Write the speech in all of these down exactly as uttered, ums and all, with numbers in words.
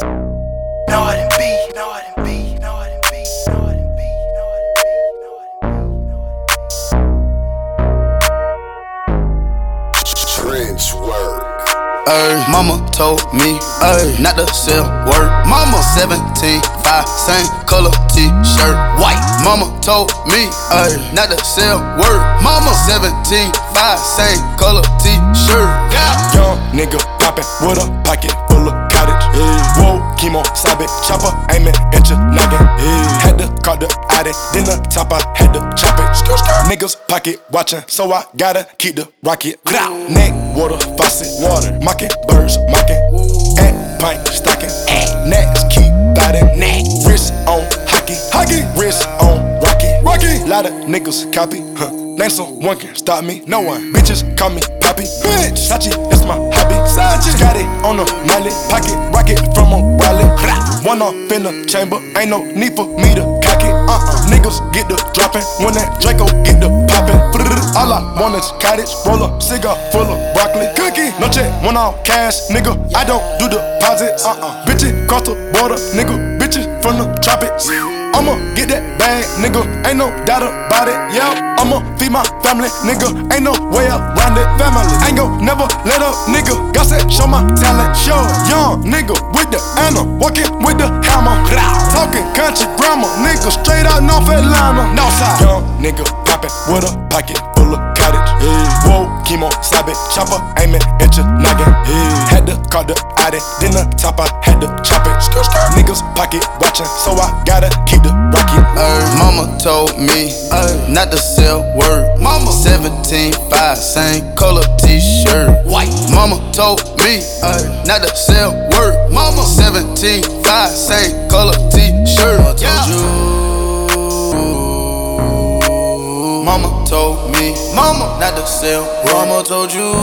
No, I didn't be, no, I didn't be, no, I didn't be, no, I didn't be, no, I didn't be, no, I didn't be. Trench work. Ay, mama told me, ay, not to sell word. Mama seventeen, five, same color t-shirt, white. Mama told me, ay, not to sell word. Mama seventeen, five, same color t-shirt. Yeah. Young nigga poppin' with a pocket full of cottage. Yeah. Whoa, chemo, sabe, chopper, aimin' at your noggin. Yeah. Had to call the addict, then the top I had to chop it. Skr, skr. Niggas pocket watchin', so I gotta keep the rocket. Neck, water, faucet, water, mocking, birds, mocking. At pint, stocking, next keep biting. Wrist on hockey, hockey, wrist on rocky, rocky. Lot of niggas copy, huh? Name someone can stop me, no one. Bitches call me Poppy, bitch. Sachi, that's my hobby. Sachi, got it on the mallet, pocket rocket from a wallet. One off in the chamber, ain't no need for me to cock it. Uh-uh, niggas get the dropping when that Draco get the popping. All I want is cottage, roll up, cigar full of broccoli, cookie. No check, one off cash, nigga. I don't do deposits. Uh-uh, bitches cross the border, nigga. Bitches from the tropics. I'ma get that bag, nigga, ain't no doubt about it, yeah. I'ma feed my family, nigga, ain't no way around it. Family, ain't gon' never let up, nigga. God said, show my talent, show. Young nigga with the Anna, walking with the hammer. Talking country grammar, nigga, straight out North Atlanta. Northside. Young nigga poppin' with a pocket full of cottage. Yeah. Whoa, chemo, sabe, chopper, aimin' at your noggin. Yeah. Had to call the addict, then the top I had to chop it. Skr, skr. Niggas pocket watchin', so I gotta keep the rocket. Ay, mama told me, ay, not to sell word. Mama seventeen, five, same color t-shirt, white. Mama told me, ay, not to sell word. Mama seventeen, five, same color t-shirt. Mama told you. Mama told me, mama, not to sell. Mama told you.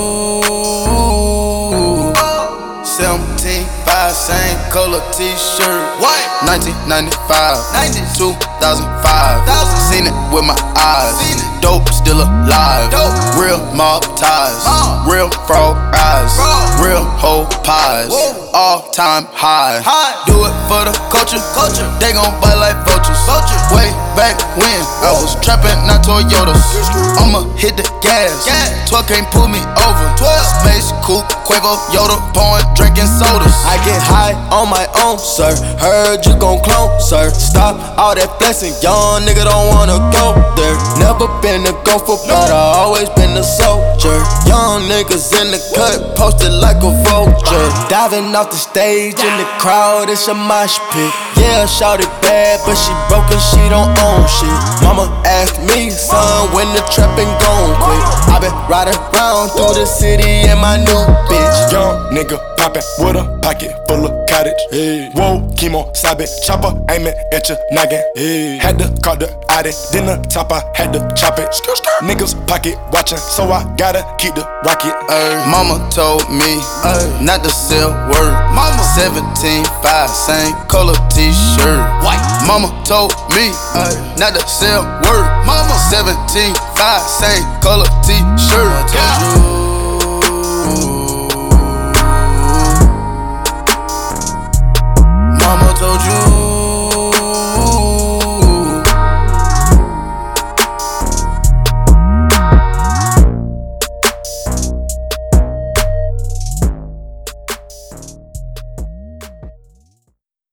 seventeen, five, same color t-shirt, white. nineteen ninety-five, two thousand five. Seen it with my eyes. Dope still alive. Dope. Real mob ties. Uh. Real frog eyes. Frog. Real whole pies. Whoa. All time high. high. Do it for the culture. culture. They gon' bite like vultures. vultures. Way back when Whoa. I was trapping, not Toyotas. I'ma hit the gas. gas. twelve can't pull me over. twelve. Space coupe, Quavo, Yoda, pouring, drinking sodas. I get high on my own, sir. Heard you gon' clone, sir. Stop all that flexing, young nigga don't wanna go there. Never been a gopher, but I always been a soldier. Young niggas in the cut, posted like a vulture. Diving off the stage in the crowd, it's a mosh pit. Yeah, shawty bad, but she broke and she don't own shit. Mama asked me, son, when the trapping gon' quit. I been riding around through the city in my new bitch. Young nigga poppin' with a pocket full of cottage. Hey. Whoa, chemo, sabe, chopper, aimin' at your noggin. Hey. Had to call the addict, then the top I had to chop it. Skr, skr. Niggas pocket watchin', so I gotta keep the rocket. Ay, mama told me, ay, not to sell word. Mama seventeen, five, same color t-shirt, white. Mama told me, ay, not to sell word. Mama seventeen, five, same color t-shirt. Mama told you.